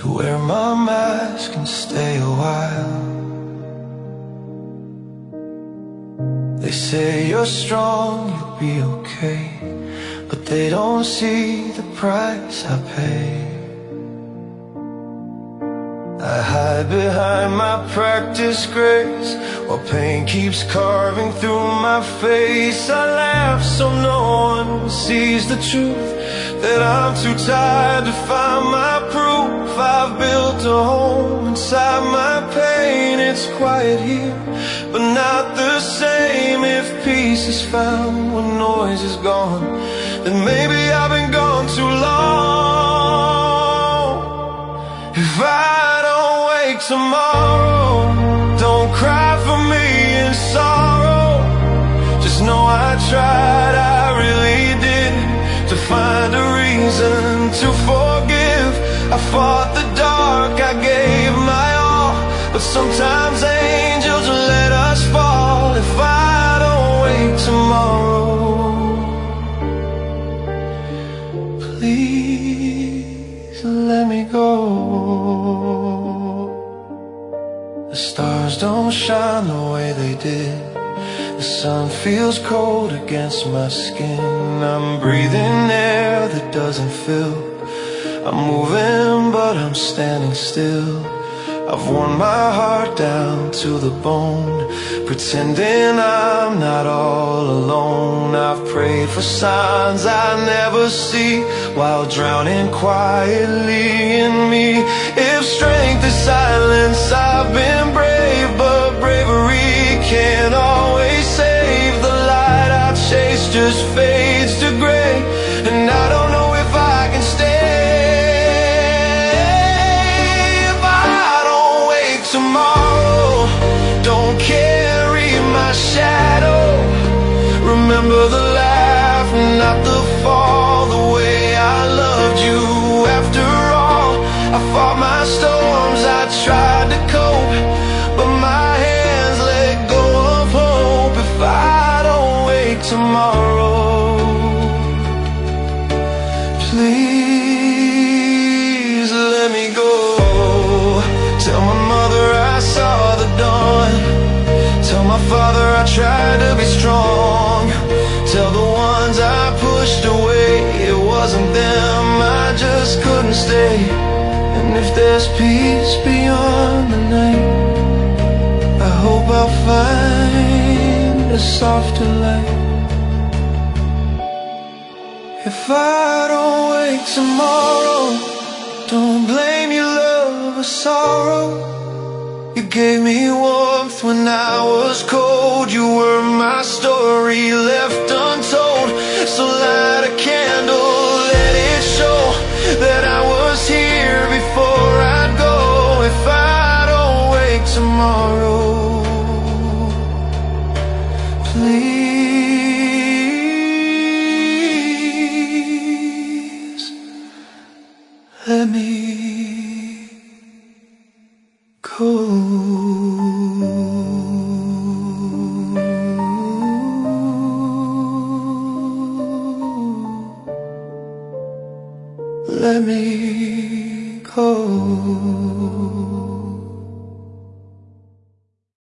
to wear my mask and stay a while. They say you're strong, you'll be okay, but they don't see the price I pay. I hide behind my practice grace, while pain keeps carving through my face. I laugh so no one sees the truth, that I'm too tired to find my proof. I've built a home inside my pain. It's quiet here, but not the same. If peace is found when noise is gone, then maybe I've been gone too long. If I don't wake tomorrow, don't cry for me in sorrow. Just know I tried, I really did, to find a reason to forgive. I fought the dark, I gave my all, but sometimes angels let us fall. If I don't wake tomorrow, please let me go. The stars don't shine the way they did, the sun feels cold against my skin. I'm breathing air that doesn't fill, I'm moving but I'm standing still. I've worn my heart down to the bone, pretending I'm not all alone. I've prayed for signs I never see, while drowning quietly in me. If strength is silence, I've been brave, but bravery can't always save. The light I chase just fades to gray, and I don't know if I can stay. If I don't wake tomorrow, don't carry my shadow. Remember the laugh, not the fall, the way I loved you. After all, I fought my storms, I tried to cope, but my hands let go of hope. If I don't wake tomorrow, please let me go. Tell my mother I saw the dawn, tell my father I tried to be strong. Tell the ones I pushed away, it wasn't them, I just couldn't stay. And if there's peace beyond the night, I hope I'll find a softer light. If I don't wake tomorrow, don't blame your love or sorrow. You gave me warmth when I was cold, you were my story left untold. So light a candle, let it show that I was here before I'd go. If I don't wake tomorrow, please let me go. Let me go.